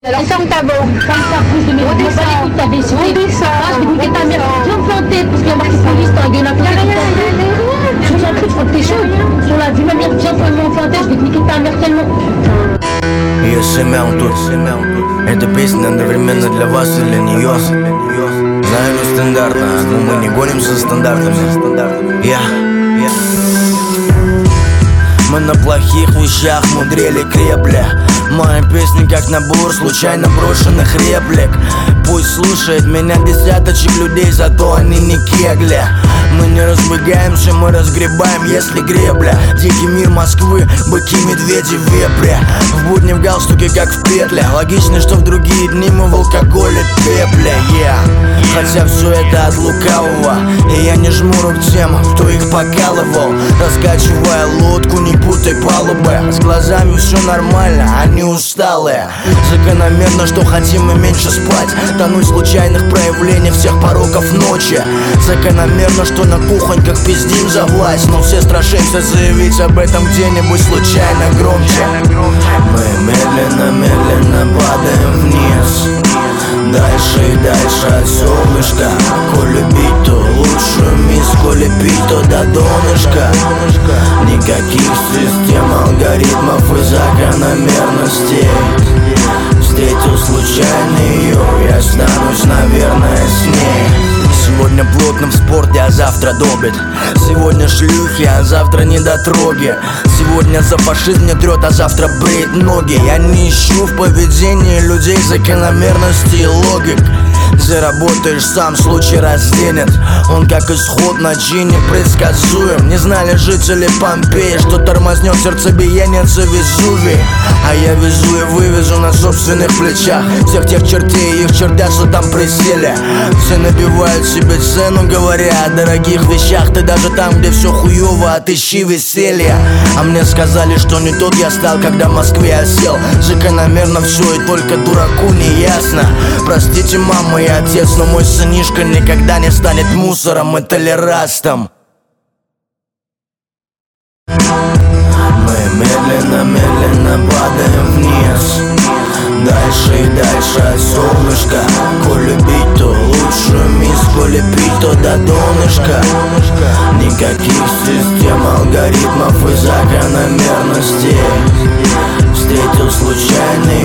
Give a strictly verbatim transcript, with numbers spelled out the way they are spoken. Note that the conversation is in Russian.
Alors ferme ta bord, ferme ta bouche de mes on descend, on descend, on descend. Ah, je vais niquer ta mère, viens me planter, parce qu'il y a marqué police, t'as un gueule à planter. Je tiens un truc, je crois que t'es chaud. Sur la vie, ma mère, viens me planter, je vais te niquer ta mère tellement. Я семял тут, эта песня одновременно для вас и для нее. Знаю, нестандартно, но мы не гонимся за стандартами. Я, я. Мы на плохих вещах мудрели крепли. Мои песни как набор случайно брошенных реплик. Пусть слушает меня десяточек людей, зато они не кегли. Мы не разбегаемся, мы разгребаем, если гребля. Дикий мир Москвы, быки, медведи, вепри. В будни в галстуке, как в петле. Логично, что в другие дни мы в алкоголе пепле, yeah. Хотя все это от лукавого, и я не жму рук тем, кто их покалывал. Раскачивая лодку, не путай палубы. С глазами все нормально, они усталые. Закономерно, что хотим мы меньше спать, тонуть в случайных проявлениях всех пороков ночи. Закономерно, что на кухоньках пиздим за власть, но все страшимся заявить об этом где-нибудь случайно громче. Мы медленно-медленно падаем вниз, дальше и дальше от солнышка. Коли бить, то лучшую миску лепить, то до донышка. Никаких систем, алгоритмов и закономерностей. Встретил случайно ее, я останусь, наверное, с ней. Сегодня плотно в спорте, а завтра добит. Сегодня шлюхи, а завтра недотроги. Сегодня за фашизм мне трет, а завтра бреет ноги. Я не ищу в поведении людей закономерности и логик. Заработаешь сам, случай разденет. Он как исход ночи непредсказуем. Не знали жители Помпеи, что тормознет сердцебиение за Везувий. А я везу и вывезу на собственных плечах всех тех чертей и их чертят, что там присели. Все набивают себе цену, говоря о дорогих вещах. Ты даже там, где все хуево, отыщи веселье. А мне сказали, что не тот я стал, когда в Москве осел. Закономерно все и только дураку не ясно. Простите, мама и отец, но мой сынишка никогда не станет мусором и толерастом. Мы медленно-медленно падаем вниз, дальше и дальше от солнышка. Коли бить, то лучшую миску лепить, то до донышка. Никаких систем, алгоритмов и закономерностей. Встретил случайно